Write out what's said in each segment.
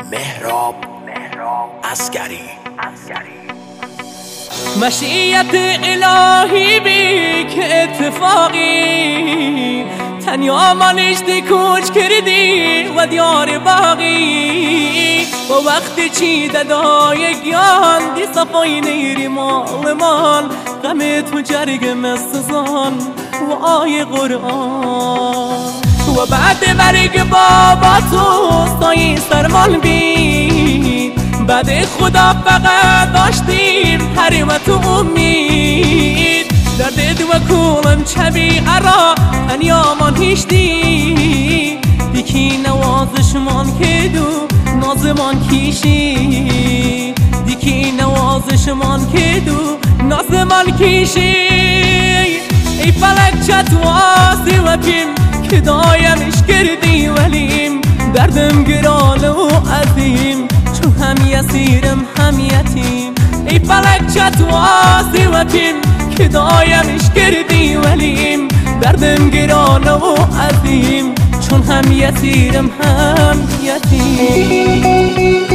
مهراب عسکری. مشیت الهی بی که اتفاقی تنیا منشتی کوچ کردی و دیار باقی و وقتی چی ددای گیان دی صفای نیری مال غمت و جرگ مستزان و آی قرآن و بعد مرگ بابا تو سایی سرمال بی بعد خدا فقط داشتیم حریمت و امید درد و کولم چبی ارا انیامان هیشتی دیکی نوازشمان که دو نازمان کیشی دیکی نوازشمان که دو نازمان کیشی ای فلک چتواسی و پیم که دایمش کردی ولیم دردم گرانه و عظیم چون هم یسیرم هم یتیم ای فلک چتواسی و پیم که دایمش کردی ولیم دردم گرانه و عظیم چون هم یسیرم هم یتیم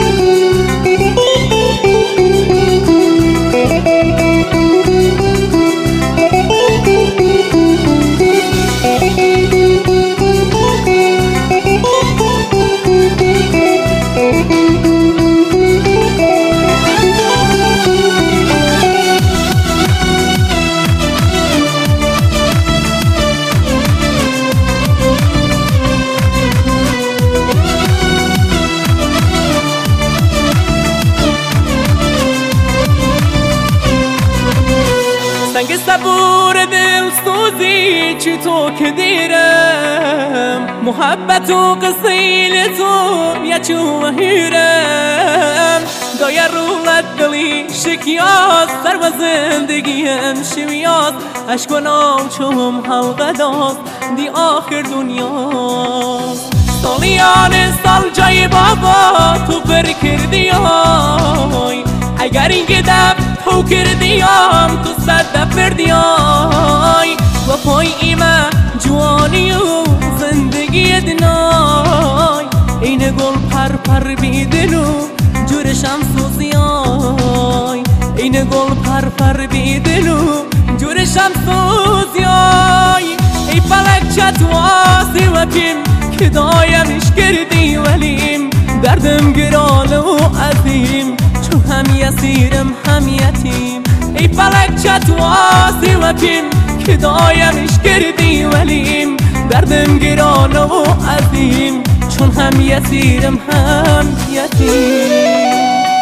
سنگ صبور دل سوزی چی تو که دیرم محبت و قصیل تو یا چو هیرم دایر رولت دلی شکیاز سر و زندگیم شویاز عشق و نام چوم حلقه داست دی آخر دنیاست سالیان سال جای بابا تو پر کردی های اگر این گدب تو کردیم تو صد پردیای و پای ایمه جوانی و زندگی دنای این گل پر بیدن و جورشم سوزیای این گل پر بیدن و جورشم سوزیای ای فلک چتواسی و پیم که دایمش کردی ولیم دردم گرانه و عظیم چون هم یسیرم هم یتیم ای فلک چتواسی و پیم که دایمش کردی ولیم دردم گرانه و عظیم چون هم یسیرم هم یتیم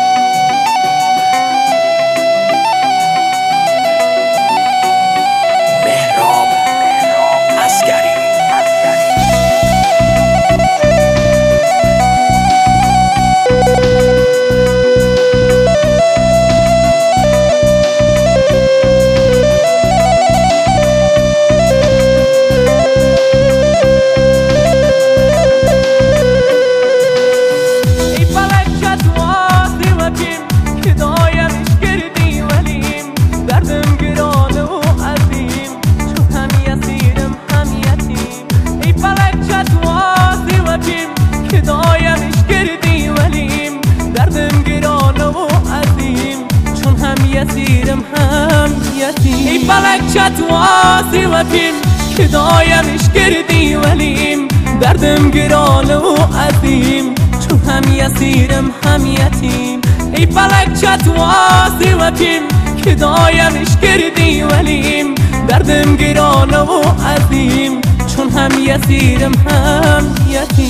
ای فلک چتواسی و پیم که دایمش کردی ولیم دردم گرانه و عظیم چون هم یسیرم هم یتیم ای فلک چتواسی و پیم که دایمش کردی ولیم دردم گرانه و عظیم چون هم یسیرم هم یتیم